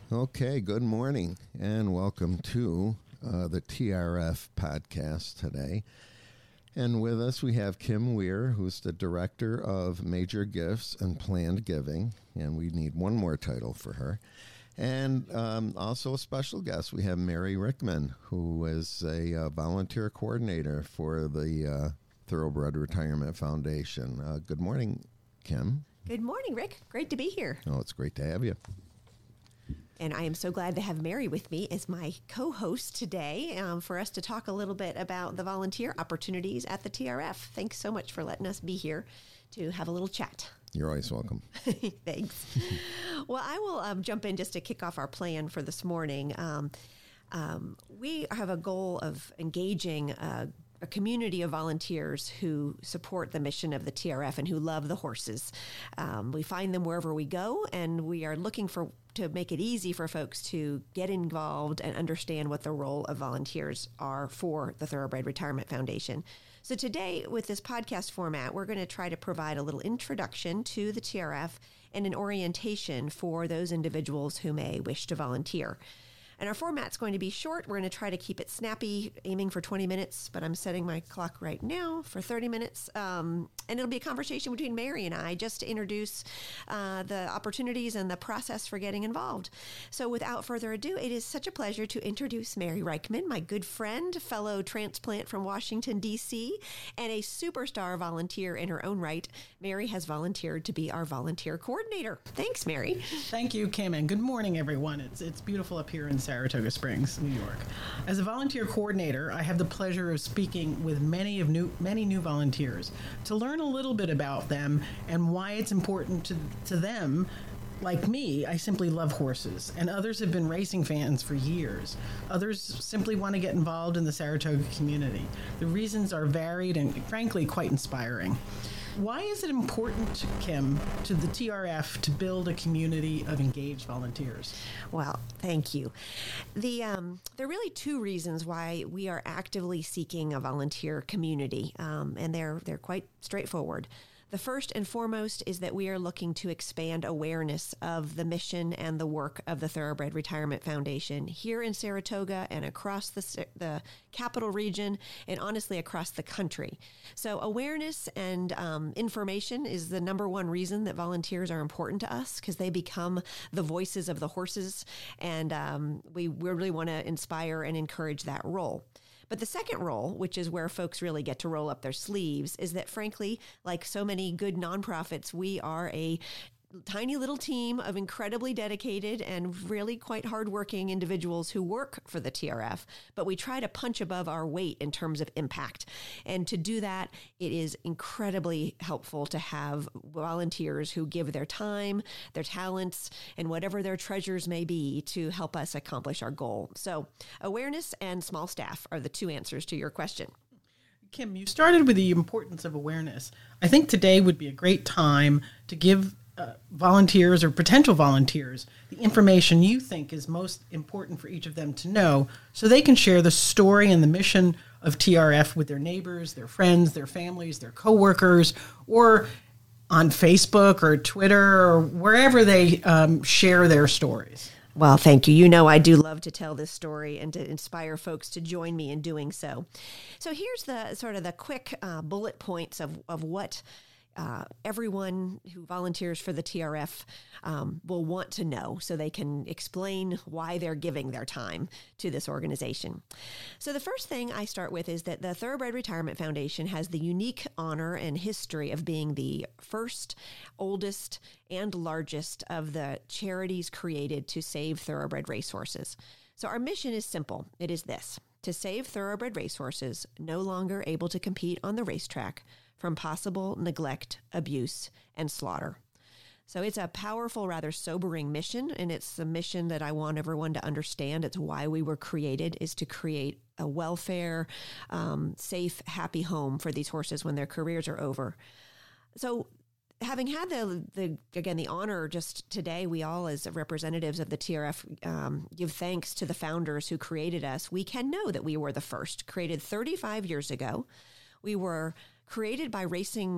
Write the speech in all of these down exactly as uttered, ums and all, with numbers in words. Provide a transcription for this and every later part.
Okay, good morning and welcome to uh, the T R F podcast today. And with us we have Kim Weir, who's the Director of Major Gifts and Planned Giving, and we need one more title for her. And um, also a special guest, we have Mary Rickman, who is a uh, volunteer coordinator for the uh, Thoroughbred Retirement Foundation. Uh, good morning, Kim. Good morning, Rick. Great to be here. Oh, it's great to have you. And I am so glad to have Mary with me as my co-host today um, for us to talk a little bit about the volunteer opportunities at the T R F. Thanks so much for letting us be here to have a little chat. You're always welcome. Thanks. Well, I will um, jump in just to kick off our plan for this morning. Um, um, we have a goal of engaging uh, a community of volunteers who support the mission of the T R F and who love the horses. Um, we find them wherever we go, and we are looking for to make it easy for folks to get involved and understand what the role of volunteers are for the Thoroughbred Retirement Foundation. So today, with this podcast format, we're going to try to provide a little introduction to the T R F and an orientation for those individuals who may wish to volunteer. And our format's going to be short. We're going to try to keep it snappy, aiming for twenty minutes, but I'm setting my clock right now for thirty minutes. Um, and it'll be a conversation between Mary and I just to introduce uh, the opportunities and the process for getting involved. So without further ado, it is such a pleasure to introduce Mary Reichman, my good friend, fellow transplant from Washington, D C, and a superstar volunteer in her own right. Mary has volunteered to be our volunteer coordinator. Thanks, Mary. Thank you, Kim, and good morning, everyone. It's it's beautiful up here in Saratoga Springs, New York. As a volunteer coordinator, I have the pleasure of speaking with many of new many new volunteers to learn a little bit about them and why it's important to, to them. Like me, I simply love horses, and others have been racing fans for years. Others simply want to get involved in the Saratoga community. The reasons are varied and, frankly, quite inspiring. Why is it important, Kim, to the T R F to build a community of engaged volunteers? Well, thank you. The um, there are really two reasons why we are actively seeking a volunteer community, um, and they're they're quite straightforward. The first and foremost is that we are looking to expand awareness of the mission and the work of the Thoroughbred Retirement Foundation here in Saratoga and across the, the capital region and honestly across the country. So awareness and um, information is the number one reason that volunteers are important to us because they become the voices of the horses, and um, we, we really want to inspire and encourage that role. But the second role, which is where folks really get to roll up their sleeves, is that, frankly, like so many good nonprofits, we are a tiny little team of incredibly dedicated and really quite hardworking individuals who work for the T R F, but we try to punch above our weight in terms of impact. And to do that, it is incredibly helpful to have volunteers who give their time, their talents, and whatever their treasures may be to help us accomplish our goal. So awareness and small staff are the two answers to your question. Kim, you started with the importance of awareness. I think today would be a great time to give Uh, volunteers or potential volunteers the information you think is most important for each of them to know so they can share the story and the mission of T R F with their neighbors, their friends, their families, their coworkers, or on Facebook or Twitter or wherever they um, share their stories. Well, thank you. You know, I do love to tell this story and to inspire folks to join me in doing so. So here's the sort of the quick uh, bullet points of, of what Uh, everyone who volunteers for the T R F um, will want to know so they can explain why they're giving their time to this organization. So the first thing I start with is that the Thoroughbred Retirement Foundation has the unique honor and history of being the first, oldest, and largest of the charities created to save thoroughbred racehorses. So our mission is simple. It is this: to save thoroughbred racehorses no longer able to compete on the racetrack from possible neglect, abuse, and slaughter. So it's a powerful, rather sobering mission, and it's a mission that I want everyone to understand. It's why we were created, is to create a welfare, um, safe, happy home for these horses when their careers are over. So having had the, the again, the honor just today, we all as representatives of the T R F um, give thanks to the founders who created us. We can know that we were the first, created thirty-five years ago. We were created by racing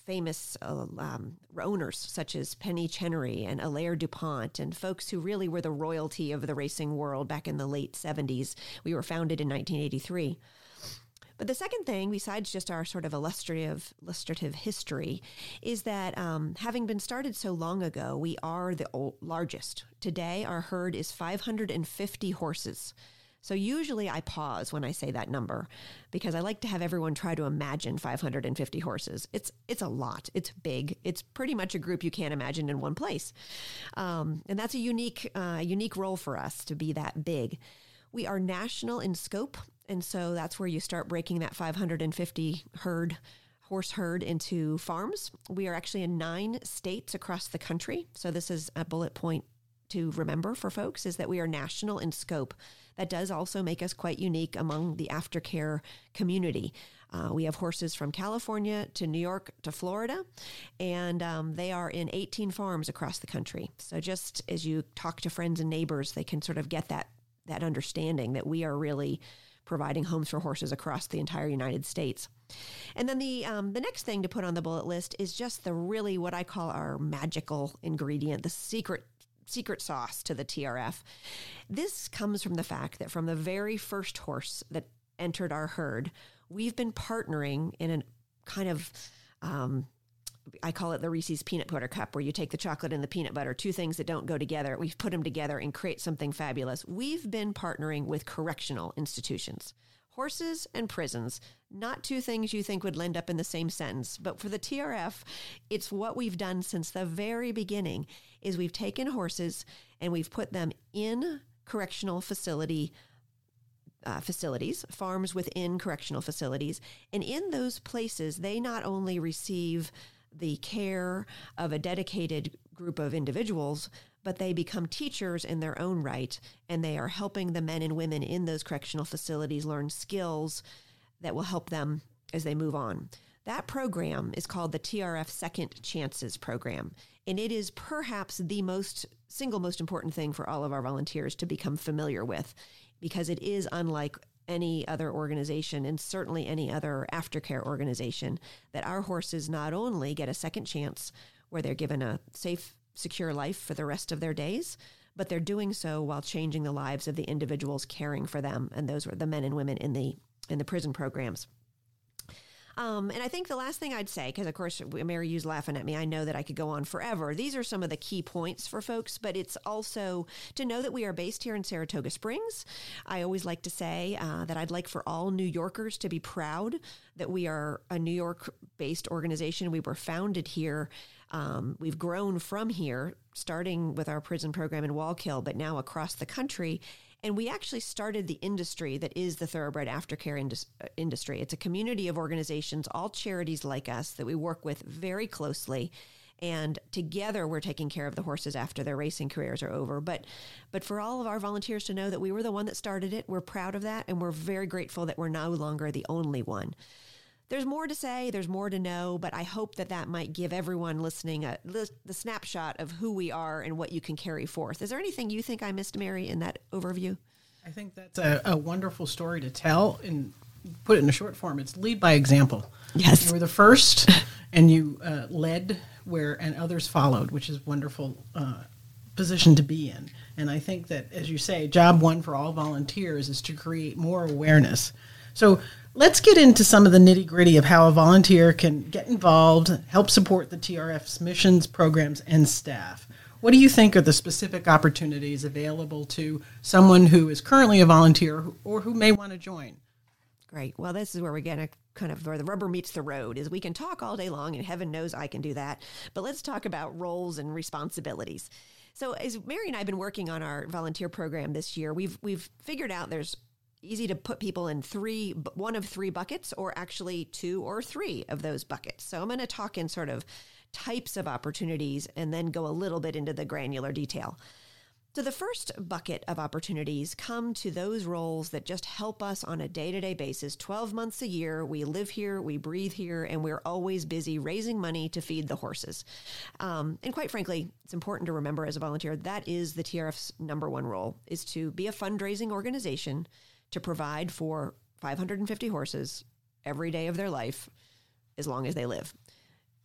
famous uh, um, owners such as Penny Chenery and Alaire DuPont and folks who really were the royalty of the racing world back in the late seventies. We were founded in nineteen eighty-three. But the second thing, besides just our sort of illustrative, illustrative history, is that um, having been started so long ago, we are the old, largest. Today, our herd is five hundred fifty horses. So usually I pause when I say that number because I like to have everyone try to imagine five hundred fifty horses. It's it's a lot. It's big. It's pretty much a group you can't imagine in one place. Um, and that's a unique, uh, unique role for us to be that big. We are national in scope. And so that's where you start breaking that five hundred fifty herd, horse herd into farms. We are actually in nine states across the country. So this is a bullet point to remember for folks, is that we are national in scope. That does also make us quite unique among the aftercare community. Uh, we have horses from California to New York to Florida, and um, they are in eighteen farms across the country. So just as you talk to friends and neighbors, they can sort of get that that understanding that we are really providing homes for horses across the entire United States. And then the um, the next thing to put on the bullet list is just the really what I call our magical ingredient, the secret secret sauce to the T R F. This comes from the fact that from the very first horse that entered our herd, we've been partnering in a kind of um, I call it the Reese's Peanut Butter Cup, where you take the chocolate and the peanut butter, two things that don't go together. We've put them together and create something fabulous. We've been partnering with correctional institutions, horses and prisons, not two things you think would end up in the same sentence. But for the T R F, it's what we've done since the very beginning, is we've taken horses and we've put them in correctional facility Uh, facilities, farms within correctional facilities. And in those places, they not only receive the care of a dedicated group of individuals, but they become teachers in their own right, and they are helping the men and women in those correctional facilities learn skills that will help them as they move on. That program is called the T R F Second Chances Program, and it is perhaps the most single most important thing for all of our volunteers to become familiar with, because it is unlike any other organization, and certainly any other aftercare organization, that our horses not only get a second chance where they're given a safe, secure life for the rest of their days, but they're doing so while changing the lives of the individuals caring for them. And those were the men and women in the in the prison programs. Um, and I think the last thing I'd say, because of course, Mary, you's laughing at me. I know that I could go on forever. These are some of the key points for folks, but it's also to know that we are based here in Saratoga Springs. I always like to say uh, that I'd like for all New Yorkers to be proud that we are a New York-based organization. We were founded here. Um, we've grown from here, starting with our prison program in Wallkill, but now across the country. And we actually started the industry that is the thoroughbred aftercare indus- industry. It's a community of organizations, all charities like us, that we work with very closely. And together we're taking care of the horses after their racing careers are over. But but for all of our volunteers to know that we were the one that started it, we're proud of that. And we're very grateful that we're no longer the only one. There's more to say, there's more to know, but I hope that that might give everyone listening a, the snapshot of who we are and what you can carry forth. Is there anything you think I missed, Mary, in that overview? I think that's a, a wonderful story to tell, and put it in a short form. It's lead by example. Yes. You were the first, and you uh, led where, and others followed, which is a wonderful uh, position to be in. And I think that, as you say, job one for all volunteers is to create more awareness. So let's get into some of the nitty-gritty of how a volunteer can get involved, help support the T R F's missions, programs, and staff. What do you think are the specific opportunities available to someone who is currently a volunteer or who may want to join? Great. Well, this is where we're going to kind of where the rubber meets the road, is we can talk all day long, and heaven knows I can do that. But let's talk about roles and responsibilities. So as Mary and I have been working on our volunteer program this year, we've we've figured out there's easy to put people in three, one of three buckets, or actually two or three of those buckets. So I'm going to talk in sort of types of opportunities and then go a little bit into the granular detail. So the first bucket of opportunities come to those roles that just help us on a day-to-day basis. twelve months a year, we live here, we breathe here, and we're always busy raising money to feed the horses. Um, and quite frankly, it's important to remember as a volunteer, that is the T R F's number one role, is to be a fundraising organization to provide for five hundred fifty horses every day of their life as long as they live.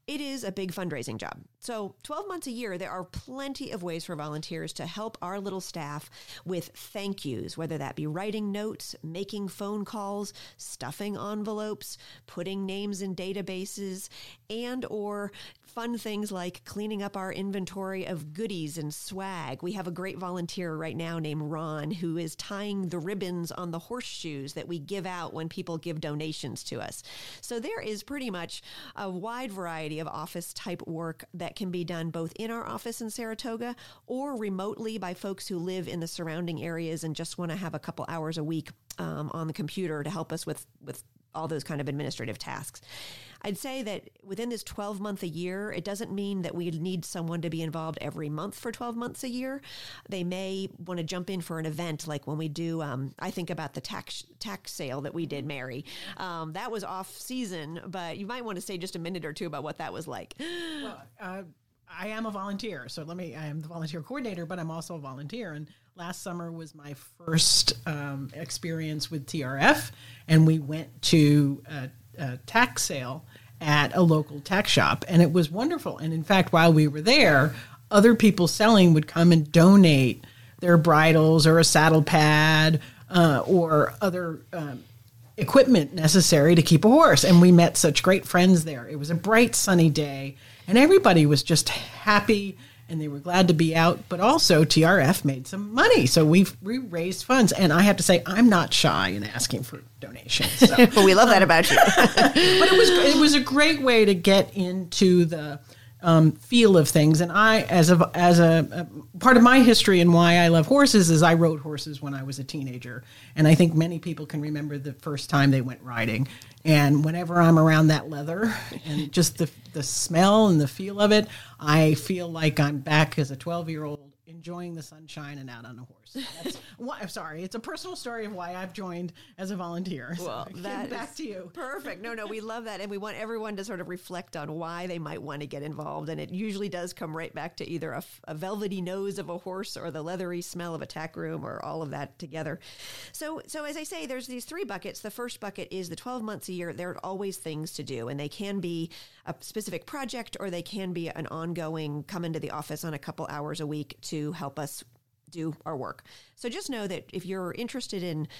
it is a big fundraising job. So twelve months a year, there are plenty of ways for volunteers to help our little staff with thank yous, whether that be writing notes, making phone calls, stuffing envelopes, putting names in databases, and or fun things like cleaning up our inventory of goodies and swag. We have a great volunteer right now named Ron who is tying the ribbons on the horseshoes that we give out when people give donations to us. So there is pretty much a wide variety of office type work that can be done both in our office in Saratoga or remotely by folks who live in the surrounding areas and just want to have a couple hours a week um, on the computer to help us with, with all those kind of administrative tasks. I'd say that within this twelve month a year, it doesn't mean that we need someone to be involved every month for twelve months a year. They may want to jump in for an event like when we do, um, I think about the tax tax sale that we did, Mary. Um, that was off season, but you might want to say just a minute or two about what that was like. Well, uh, I am a volunteer. So let me, I am the volunteer coordinator, but I'm also a volunteer. And last summer was my first um, experience with T R F. And we went to a, a tax sale at a local tax shop. And it was wonderful. And in fact, while we were there, other people selling would come and donate their bridles or a saddle pad uh, or other um, equipment necessary to keep a horse. And we met such great friends there. It was a bright, sunny day. And everybody was just happy and they were glad to be out. But also T R F made some money. So we've, we raised funds. And I have to say, I'm not shy in asking for donations. So. Well, we love that about you. But it was it was a great way to get into the um, feel of things. And I, as a, as a, a part of my history and why I love horses is I rode horses when I was a teenager. And I think many people can remember the first time they went riding. And whenever I'm around that leather and just the the smell and the feel of it, I feel like I'm back as a twelve-year-old enjoying the sunshine and out on a horse. That's why, I'm sorry, it's a personal story of why I've joined as a volunteer. Well, so that back is to you. Perfect. No, no, we love that. And we want everyone to sort of reflect on why they might want to get involved. And it usually does come right back to either a, a velvety nose of a horse or the leathery smell of a tack room or all of that together. So, so as I say, there's these three buckets. The first bucket is the twelve months a year. There are always things to do, and they can be a specific project or they can be an ongoing come into the office on a couple hours a week to help us do our work. So just know that if you're interested in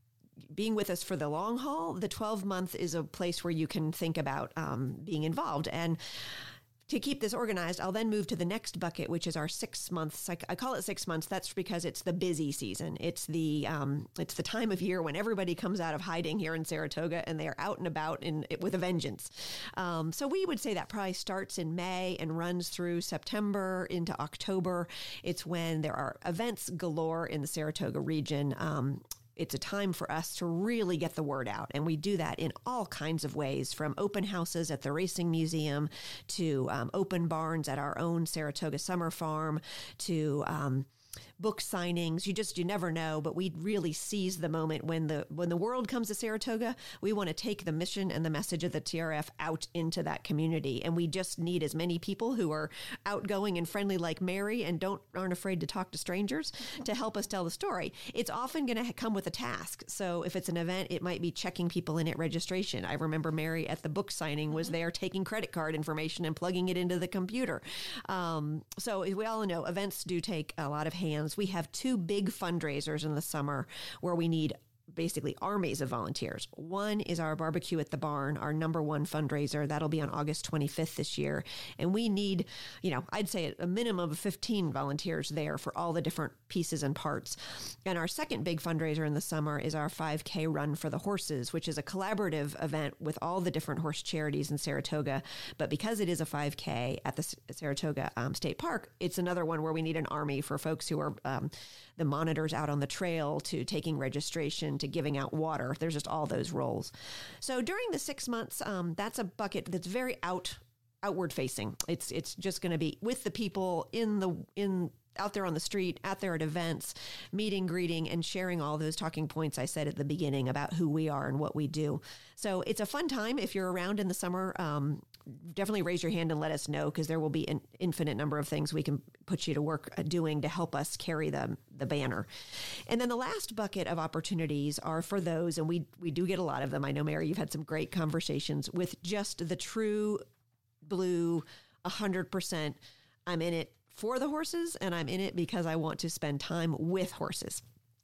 being with us for the long haul, the twelve month is a place where you can think about um, being involved. And to keep this organized, I'll then move to the next bucket, which is our six months. I, I call it six months. That's because it's the busy season. It's the um, it's the time of year when everybody comes out of hiding here in Saratoga and they are out and about in with a vengeance. Um, so we would say that probably starts in May and runs through September into October. It's when there are events galore in the Saratoga region. Um, It's a time for us to really get the word out. And we do that in all kinds of ways, from open houses at the Racing Museum to um, open barns at our own Saratoga Summer Farm to um, book signings. You just, you never know, but we really seize the moment when the when the world comes to Saratoga. We want to take the mission and the message of the T R F out into that community. And we just need as many people who are outgoing and friendly like Mary and don't aren't afraid to talk to strangers to help us tell the story. It's often going to come with a task. So if it's an event, it might be checking people in at registration. I remember Mary at the book signing was there taking credit card information and plugging it into the computer. Um, so we all know events do take a lot of hands. We have two big fundraisers in the summer where we need basically armies of volunteers. One is our barbecue at the barn, our number one fundraiser. That'll be on August twenty-fifth this year. And we need, you know, I'd say a minimum of fifteen volunteers there for all the different pieces and parts. And our second big fundraiser in the summer is our five K Run for the Horses, which is a collaborative event with all the different horse charities in Saratoga. But because it is a five K at the Saratoga um, State Park, it's another one where we need an army for folks who are um, the monitors out on the trail to taking registration to giving out water. There's just all those roles. So during the six months, um, that's a bucket that's very out outward facing. It's it's just going to be with the people in the in out there on the street, out there at events, meeting, greeting, and sharing all those talking points I said at the beginning about who we are and what we do. So it's a fun time. If you're around in the summer, um, definitely raise your hand and let us know, because there will be an infinite number of things we can put you to work doing to help us carry the, the banner. And then the last bucket of opportunities are for those, and we we do get a lot of them. I know, Mary, you've had some great conversations with just the true blue, one hundred percent. I'm in it for the horses, and I'm in it because I want to spend time with horses.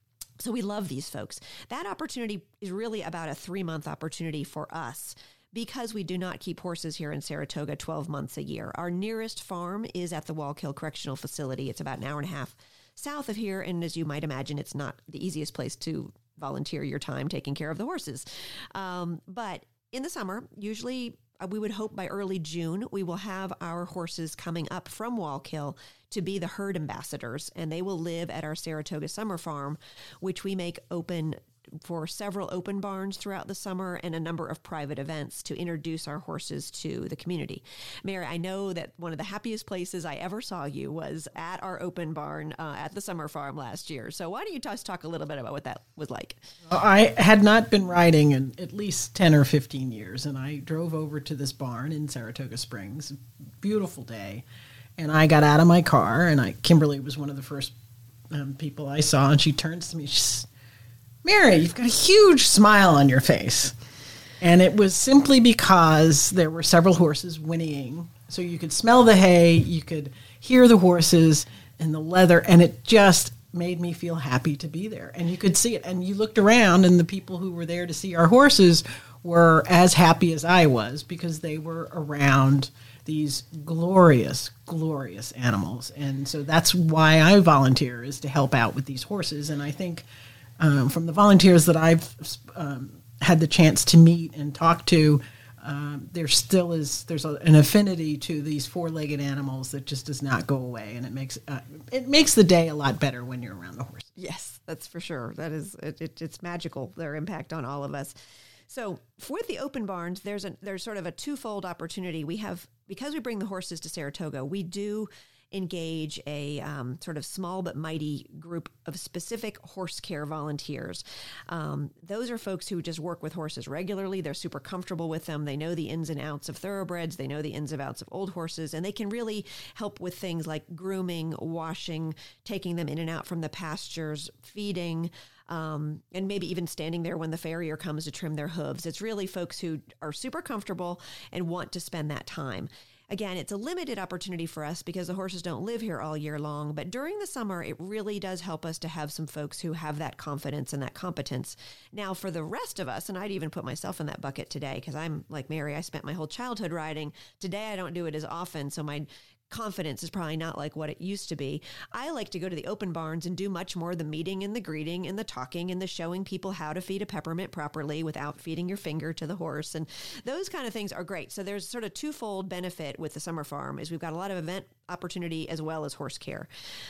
So we love these folks. That opportunity is really about a three-month opportunity for us because we do not keep horses here in Saratoga twelve months a year. Our nearest farm is at the Wallkill Correctional Facility. It's about an hour and a half south of here, and as you might imagine, it's not the easiest place to volunteer your time taking care of the horses. Um, but in the summer, usually uh, we would hope by early June, we will have our horses coming up from Wallkill to be the herd ambassadors, and they will live at our Saratoga Summer Farm, which we make open for several open barns throughout the summer and a number of private events to introduce our horses to the community. Mary, I know that one of the happiest places I ever saw you was at our open barn uh, at the Summer Farm last year. So why don't you just talk a little bit about what that was like? I had not been riding in at least ten or fifteen years, and I drove over to this barn in Saratoga Springs. Beautiful day. And I got out of my car, and I Kimberly was one of the first um, people I saw, and she turns to me, she says, Mary, you've got a huge smile on your face. And it was simply because there were several horses whinnying. So you could smell the hay, you could hear the horses and the leather, and it just made me feel happy to be there. And you could see it. And you looked around, and the people who were there to see our horses were as happy as I was because they were around these glorious, glorious animals. And so that's why I volunteer, is to help out with these horses. And I think Um, from the volunteers that I've um, had the chance to meet and talk to, um, there still is there's a, an affinity to these four-legged animals that just does not go away, and it makes uh, it makes the day a lot better when you're around the horse. Yes, that's for sure. That is it, it, it's magical, their impact on all of us. So with the open barns, there's a there's sort of a twofold opportunity. We have, because we bring the horses to Saratoga, we do engage a um, sort of small but mighty group of specific horse care volunteers. Um, those are folks who just work with horses regularly. They're super comfortable with them. They know the ins and outs of thoroughbreds. They know the ins and outs of old horses, and they can really help with things like grooming, washing, taking them in and out from the pastures, feeding, Um, and maybe even standing there when the farrier comes to trim their hooves. It's really folks who are super comfortable and want to spend that time. Again, it's a limited opportunity for us because the horses don't live here all year long, but during the summer, it really does help us to have some folks who have that confidence and that competence. Now, for the rest of us, and I'd even put myself in that bucket today because I'm like Mary, I spent my whole childhood riding. Today, I don't do it as often, so my confidence is probably not like what it used to be. I like to go to the open barns and do much more the meeting and the greeting and the talking and the showing people how to feed a peppermint properly without feeding your finger to the horse. And those kind of things are great. So there's sort of twofold benefit with the Summer Farm is we've got a lot of event opportunity as well as horse care.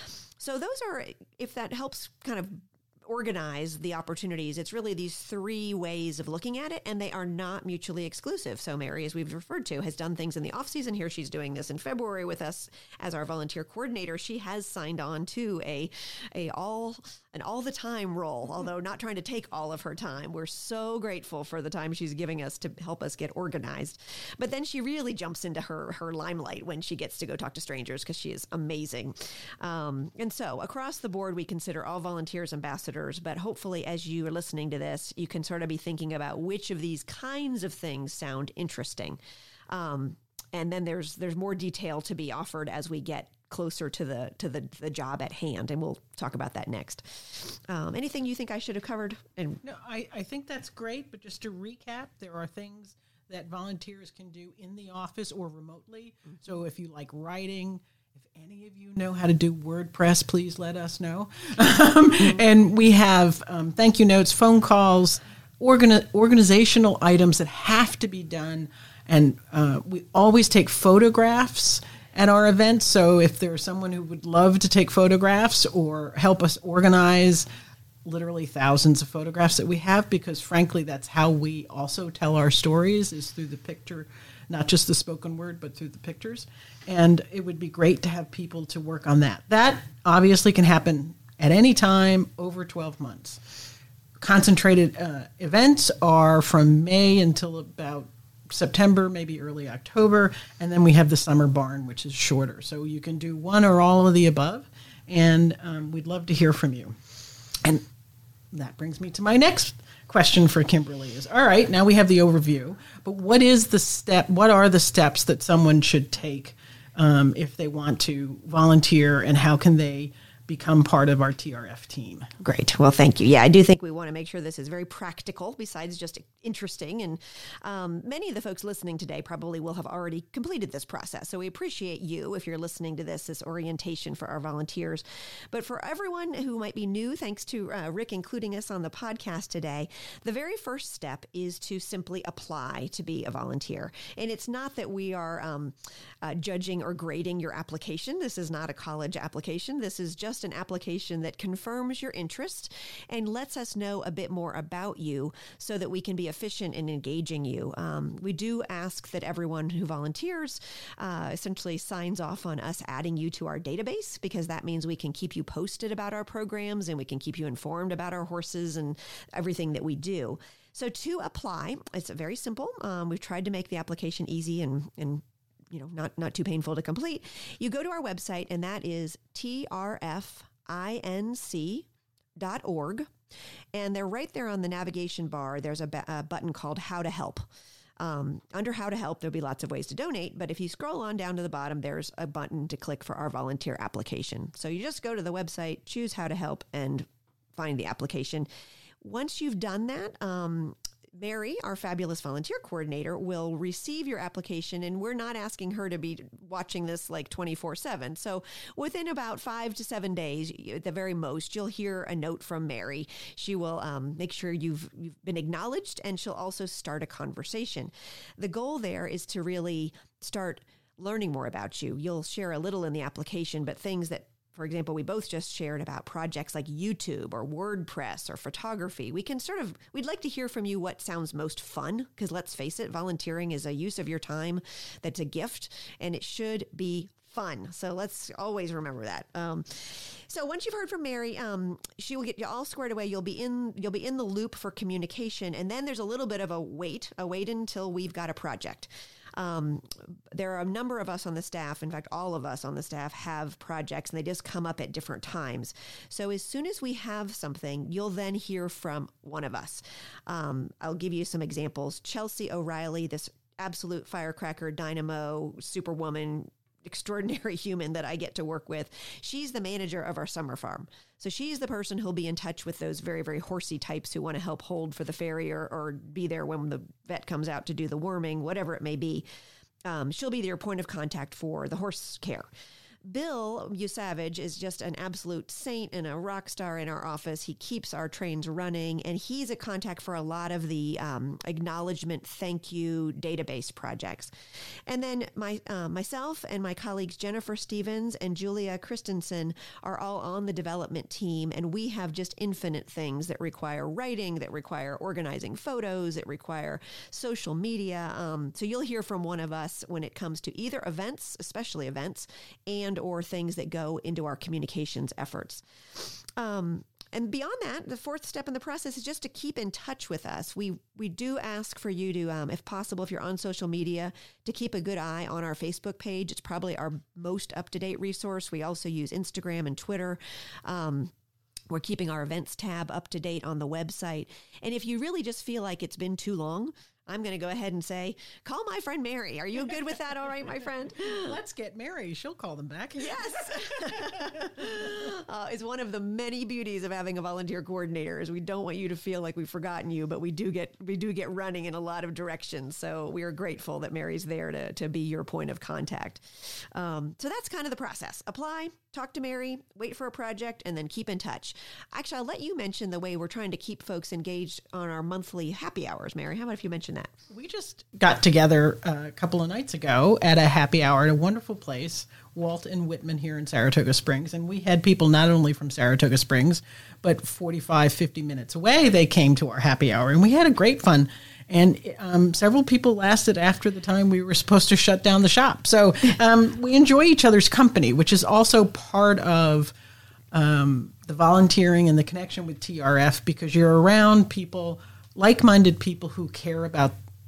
So those are, if that helps kind of organize the opportunities, it's really these three ways of looking at it, and they are not mutually exclusive. So Mary, as we've referred to, has done things in the off season. Here she's doing this in February with us as our volunteer coordinator. She has signed on to a a all an all the time role, although not trying to take all of her time. We're so grateful for the time she's giving us to help us get organized. But then she really jumps into her her limelight when she gets to go talk to strangers because she is amazing. Um, and so across the board, we consider all volunteers ambassadors. But hopefully, as you are listening to this, you can sort of be thinking about which of these kinds of things sound interesting. Um, and then there's there's more detail to be offered as we get closer to the to the, the job at hand, and we'll talk about that next. Um, anything you think I should have covered? And no, I, I think that's great, but just to recap, there are things that volunteers can do in the office or remotely. Mm-hmm. So if you like writing, if any of you know how to do WordPress, please let us know. um, and we have um, thank you notes, phone calls, organi- organizational items that have to be done. And uh, we always take photographs at our events. So if there's someone who would love to take photographs or help us organize literally thousands of photographs that we have, because frankly, that's how we also tell our stories, is through the picture, not just the spoken word, but through the pictures. And it would be great to have people to work on that. That obviously can happen at any time over twelve months. Concentrated uh, events are from May until about September, maybe early October, and then we have the Summer Barn, which is shorter. So you can do one or all of the above, and um, we'd love to hear from you. And that brings me to my next question for Kimberly is, all right, now we have the overview, but what is the step, what are the steps that someone should take um, if they want to volunteer, and how can they become part of our T R F team? Great. Well, thank you. Yeah, I do think we want to make sure this is very practical besides just interesting. And um, many of the folks listening today probably will have already completed this process. So we appreciate you if you're listening to this, this orientation for our volunteers. But for everyone who might be new, thanks to uh, Rick including us on the podcast today, the very first step is to simply apply to be a volunteer. And it's not that we are um, uh, judging or grading your application. This is not a college application. This is just an application that confirms your interest and lets us know a bit more about you so that we can be efficient in engaging you. Um, we do ask that everyone who volunteers uh, essentially signs off on us adding you to our database, because that means we can keep you posted about our programs and we can keep you informed about our horses and everything that we do. So to apply, it's very simple. Um, we've tried to make the application easy and, and you know, not, not too painful to complete. You go to our website, and that is T R F I N C dot org. And they're right there on the navigation bar. There's a, ba- a button called How to Help. Um, under How to Help, there'll be lots of ways to donate, but if you scroll on down to the bottom, there's a button to click for our volunteer application. So you just go to the website, choose How to Help, and find the application. Once you've done that, um, Mary, our fabulous volunteer coordinator, will receive your application, and we're not asking her to be watching this like twenty-four seven. So within about five to seven days, at the very most, you'll hear a note from Mary. She will um, make sure you've, you've been acknowledged, and she'll also start a conversation. The goal there is to really start learning more about you. You'll share a little in the application, but things that, for example, we both just shared about projects like YouTube or WordPress or photography. We can sort of, we'd like to hear from you what sounds most fun, because let's face it, volunteering is a use of your time that's a gift, and it should be fun. So let's always remember that. Um, so once you've heard from Mary, um, she will get you all squared away. You'll be in, you'll be in the loop for communication, and then there's a little bit of a wait, a wait until we've got a project. Um, there are a number of us on the staff. In fact, all of us on the staff have projects, and they just come up at different times. So as soon as we have something, you'll then hear from one of us. Um, I'll give you some examples. Chelsea O'Reilly, this absolute firecracker, dynamo, superwoman, extraordinary human that I get to work with. She's the manager of our summer farm. So she's the person who'll be in touch with those very, very horsey types who want to help hold for the farrier or be there when the vet comes out to do the worming, whatever it may be. Um, she'll be your point of contact for the horse care. Bill Usavage is just an absolute saint and a rock star in our office. He keeps our trains running, and he's a contact for a lot of the um, acknowledgement, thank you database projects. And then my uh, myself and my colleagues Jennifer Stevens and Julia Christensen are all on the development team, and we have just infinite things that require writing, that require organizing photos, that require social media. Um, so you'll hear from one of us when it comes to either events, especially events, and or things that go into our communications efforts. Um, and beyond that, the fourth step in the process is just to keep in touch with us. We we do ask for you to, um, if possible, if you're on social media, to keep a good eye on our Facebook page. It's probably our most up-to-date resource. We also use Instagram and Twitter. Um, We're keeping our events tab up to date on the website. And if you really just feel like it's been too long, I'm going to go ahead and say, call my friend Mary. Are you good with that? All right, my friend? Let's get Mary. She'll call them back. Yes. uh, it's one of the many beauties of having a volunteer coordinator is we don't want you to feel like we've forgotten you, but we do get we do get running in a lot of directions. So we are grateful that Mary's there to, to be your point of contact. Um, so that's kind of the process. Apply, talk to Mary, wait for a project, and then keep in touch. Actually, I'll let you mention the way we're trying to keep folks engaged on our monthly happy hours. Mary, how about if you mention that? We just got together a couple of nights ago at a happy hour at a wonderful place, Walt and Whitman here in Saratoga Springs. And we had people not only from Saratoga Springs, but forty-five, fifty minutes away, they came to our happy hour. And we had a great fun. And um, several people lasted after the time we were supposed to shut down the shop. So um, we enjoy each other's company, which is also part of um, the volunteering and the connection with T R F, because you're around people, like-minded people who care about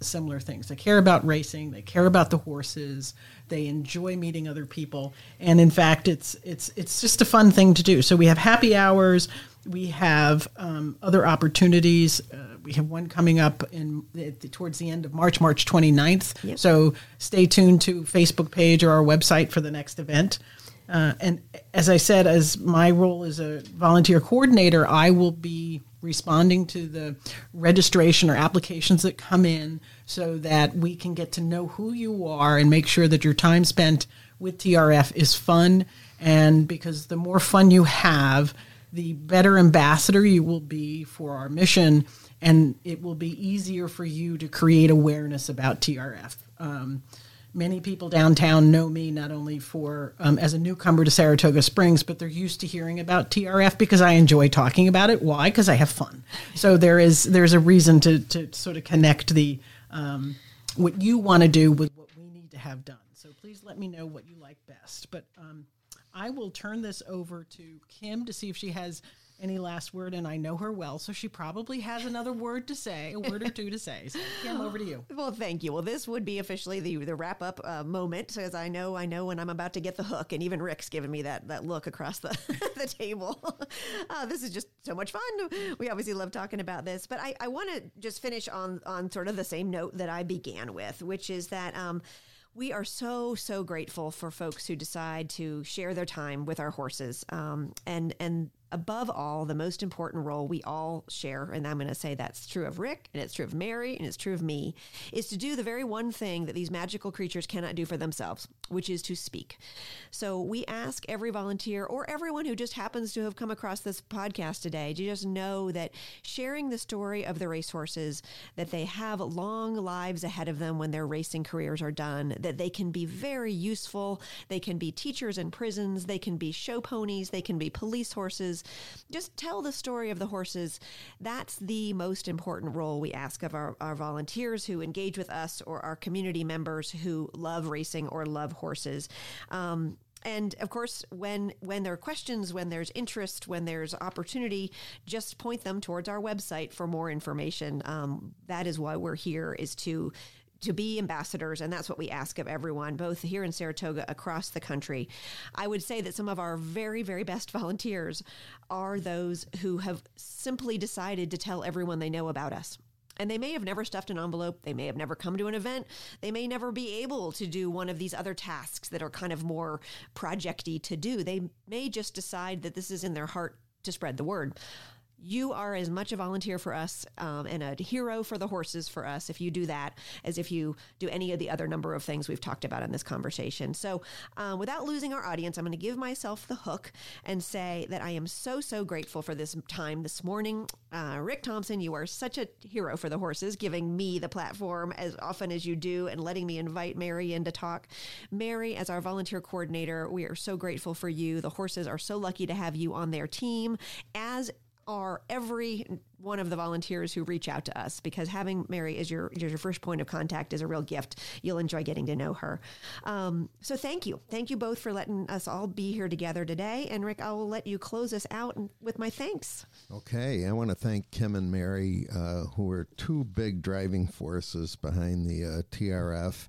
similar things. They care about racing. They care about the horses. They enjoy meeting other people. And in fact, it's it's it's just a fun thing to do. So we have happy hours. We have um, other opportunities. Uh, we have one coming up in the, towards the end of March, March twenty-ninth. Yep. So stay tuned to Facebook page or our website for the next event. Uh, and as I said, as my role as a volunteer coordinator, I will be responding to the registration or applications that come in so that we can get to know who you are and make sure that your time spent with T R F is fun. And because the more fun you have, the better ambassador you will be for our mission, and it will be easier for you to create awareness about T R F. Um, Many people downtown know me not only for um, as a newcomer to Saratoga Springs, but they're used to hearing about T R F because I enjoy talking about it. Why? Because I have fun. So there is there's a reason to to sort of connect the um, what you want to do with what we need to have done. So please let me know what you like best. But um, I will turn this over to Kim to see if she has any last word, and I know her well, so she probably has another word to say, a word or two to say. So, Kim, over to you. Well, thank you. Well, this would be officially the the wrap up uh, moment, because I know I know when I'm about to get the hook, and even Rick's giving me that that look across the the table. Uh, this is just so much fun. We obviously love talking about this, but I, I want to just finish on on sort of the same note that I began with, which is that um, we are so, so grateful for folks who decide to share their time with our horses, um, and and. Above all, the most important role we all share, and I'm going to say that's true of Rick, and it's true of Mary, and it's true of me, is to do the very one thing that these magical creatures cannot do for themselves, which is to speak. So we ask every volunteer or everyone who just happens to have come across this podcast today to just know that sharing the story of the racehorses, that they have long lives ahead of them when their racing careers are done, that they can be very useful, they can be teachers in prisons, they can be show ponies, they can be police horses. Just tell the story of the horses. That's the most important role we ask of our, our volunteers who engage with us, or our community members who love racing or love horses. Um, And of course, when when there are questions, when there's interest, when there's opportunity, just point them towards our website for more information. Um, that is why we're here, is to to be ambassadors, and that's what we ask of everyone, both here in Saratoga, across the country. I would say that some of our very, very best volunteers are those who have simply decided to tell everyone they know about us. And they may have never stuffed an envelope. They may have never come to an event. They may never be able to do one of these other tasks that are kind of more project-y to do. They may just decide that this is in their heart to spread the word. You are as much a volunteer for us um, and a hero for the horses for us if you do that, as if you do any of the other number of things we've talked about in this conversation. So uh, without losing our audience, I'm going to give myself the hook and say that I am so, so grateful for this time this morning. Uh, Rick Thompson, you are such a hero for the horses, giving me the platform as often as you do and letting me invite Mary in to talk. Mary, as our volunteer coordinator, we are so grateful for you. The horses are so lucky to have you on their team, as are every one of the volunteers who reach out to us, because having Mary as your, as your first point of contact is a real gift. You'll enjoy getting to know her. Um, so thank you. Thank you both for letting us all be here together today. And Rick, I will let you close us out with my thanks. Okay. I want to thank Kim and Mary, uh, who are two big driving forces behind the uh, T R F.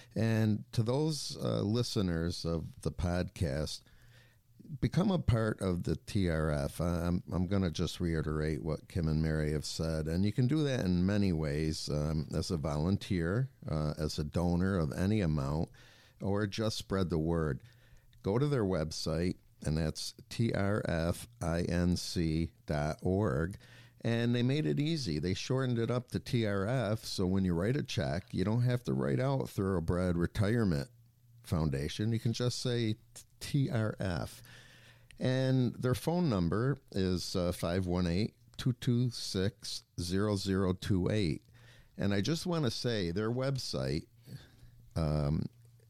And to those uh, listeners of the podcast, become a part of the T R F. I'm, I'm going to just reiterate what Kim and Mary have said, and you can do that in many ways, um, as a volunteer, uh, as a donor of any amount, or just spread the word. Go to their website, and that's T R F inc dot org, and they made it easy. They shortened it up to T R F, so when you write a check, you don't have to write out Thoroughbred Retirement Foundation. You can just say T R F. And their phone number is uh, five one eight, two two six, zero zero two eight. And I just want to say their website, um,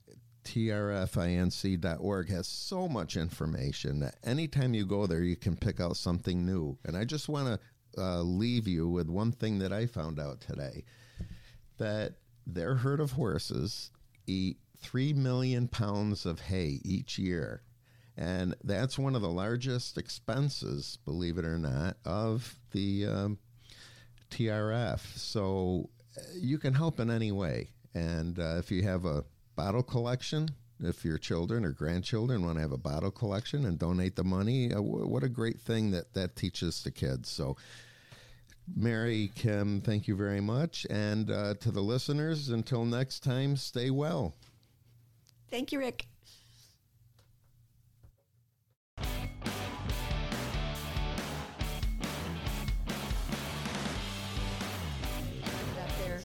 T R F inc dot org, has so much information that anytime you go there, you can pick out something new. And I just want to uh, leave you with one thing that I found out today, that their herd of horses eat three million pounds of hay each year. And that's one of the largest expenses, believe it or not, of the um, T R F. So you can help in any way. And uh, if you have a bottle collection, if your children or grandchildren want to have a bottle collection and donate the money, uh, w- what a great thing that that teaches the kids. So, Mary, Kim, thank you very much. And uh, to the listeners, until next time, stay well. Thank you, Rick.